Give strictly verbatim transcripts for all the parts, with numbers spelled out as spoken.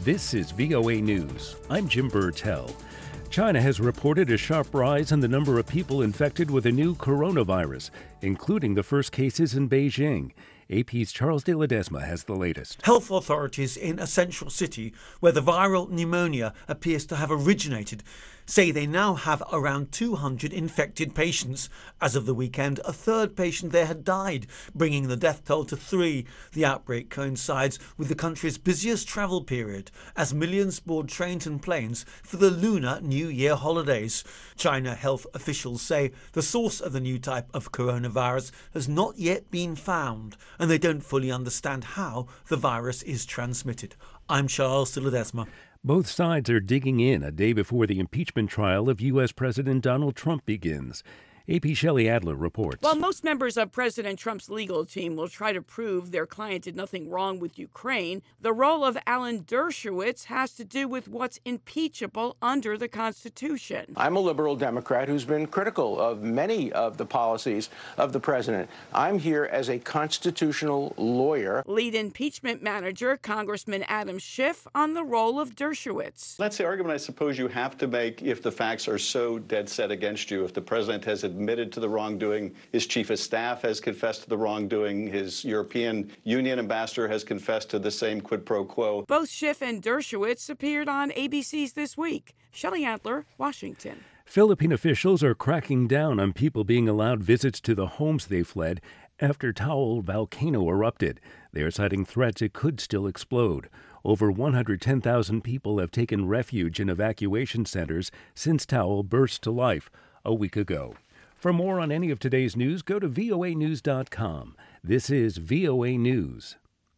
This is V O A News. I'm Jim Burtell. China has reported a sharp rise in the number of people infected with a new coronavirus, including the first cases in Beijing. A P's Charles de Ledesma has the latest. Health authorities in a central city where the viral pneumonia appears to have originated say they now have around two hundred infected patients. As of the weekend, a third patient there had died, bringing the death toll to three. The outbreak coincides with the country's busiest travel period, as millions board trains and planes for the Lunar New Year holidays. China health officials say the source of the new type of coronavirus has not yet been found, and they don't fully understand how the virus is transmitted. I'm Charles de Ledesma. Both sides are digging in a day before the impeachment trial of U S. President Donald Trump begins. A P Shelley Adler reports. While most members of President Trump's legal team will try to prove their client did nothing wrong with Ukraine, the role of Alan Dershowitz has to do with what's impeachable under the Constitution. I'm a liberal Democrat who's been critical of many of the policies of the president. I'm here as a constitutional lawyer. Lead impeachment manager, Congressman Adam Schiff, on the role of Dershowitz. That's the argument I suppose you have to make if the facts are so dead set against you. If the president has admitted to the wrongdoing, his chief of staff has confessed to the wrongdoing, his European Union ambassador has confessed to the same quid pro quo. Both Schiff and Dershowitz appeared on A B C's This Week. Shelley Adler, Washington. Philippine officials are cracking down on people being allowed visits to the homes they fled after Taal volcano erupted. They are citing threats it could still explode. Over one hundred ten thousand people have taken refuge in evacuation centers since Taal burst to life a week ago. For more on any of today's news, go to V O A news dot com. This is V O A News.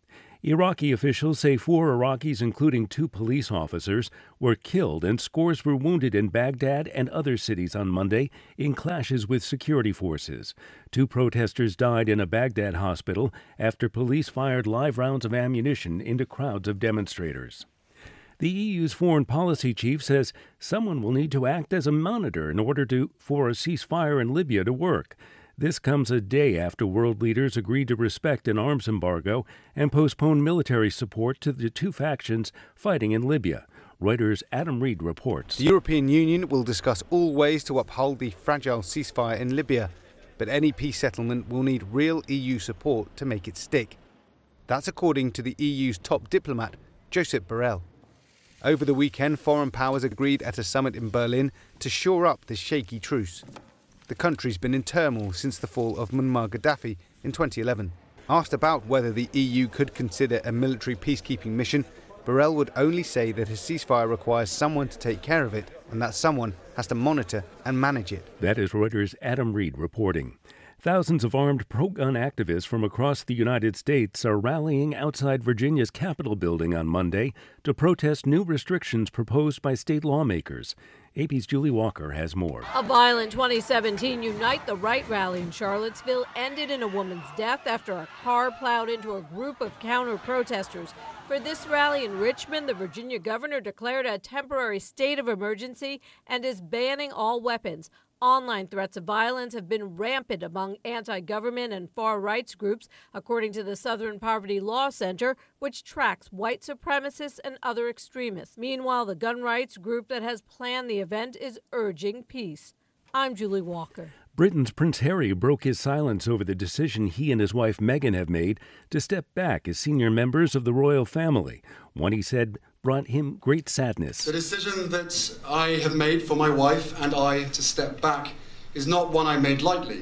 Iraqi officials say four Iraqis, including two police officers, were killed and scores were wounded in Baghdad and other cities on Monday in clashes with security forces. Two protesters died in a Baghdad hospital after police fired live rounds of ammunition into crowds of demonstrators. The E U's foreign policy chief says someone will need to act as a monitor in order to, for a ceasefire in Libya to work. This comes a day after world leaders agreed to respect an arms embargo and postpone military support to the two factions fighting in Libya. Reuters' Adam Reed reports. The European Union will discuss all ways to uphold the fragile ceasefire in Libya, but any peace settlement will need real E U support to make it stick. That's according to the E U's top diplomat, Josep Borrell. Over the weekend, foreign powers agreed at a summit in Berlin to shore up this shaky truce. The country's been in turmoil since the fall of Muammar Gaddafi in twenty eleven. Asked about whether the E U could consider a military peacekeeping mission, Borrell would only say that a ceasefire requires someone to take care of it, and that someone has to monitor and manage it. That is Reuters' Adam Reed reporting. Thousands of armed pro-gun activists from across the United States are rallying outside Virginia's Capitol building on Monday to protest new restrictions proposed by state lawmakers. A P's Julie Walker has more. A violent twenty seventeen Unite the Right rally in Charlottesville ended in a woman's death after a car plowed into a group of counter-protesters. For this rally in Richmond, the Virginia governor declared a temporary state of emergency and is banning all weapons. Online threats of violence have been rampant among anti-government and far rights groups, according to the Southern Poverty Law Center, which tracks white supremacists and other extremists. Meanwhile, the gun rights group that has planned the event is urging peace. I'm Julie Walker. Britain's Prince Harry broke his silence over the decision he and his wife Meghan have made to step back as senior members of the royal family. One, he said, brought him great sadness. The decision that I have made for my wife and I to step back is not one I made lightly.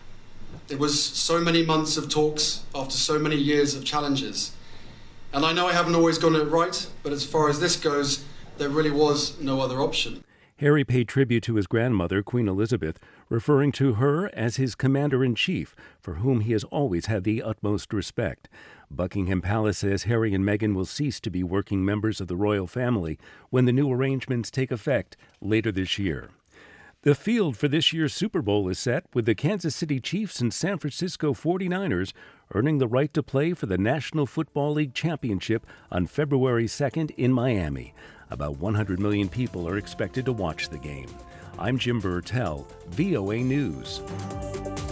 It was so many months of talks after so many years of challenges. And I know I haven't always gotten it right, but as far as this goes, there really was no other option. Harry paid tribute to his grandmother, Queen Elizabeth, referring to her as his commander-in-chief, for whom he has always had the utmost respect. Buckingham Palace says Harry and Meghan will cease to be working members of the royal family when the new arrangements take effect later this year. The field for this year's Super Bowl is set, with the Kansas City Chiefs and San Francisco forty-niners earning the right to play for the National Football League Championship on February second in Miami. About one hundred million people are expected to watch the game. I'm Jim Burtell, V O A News.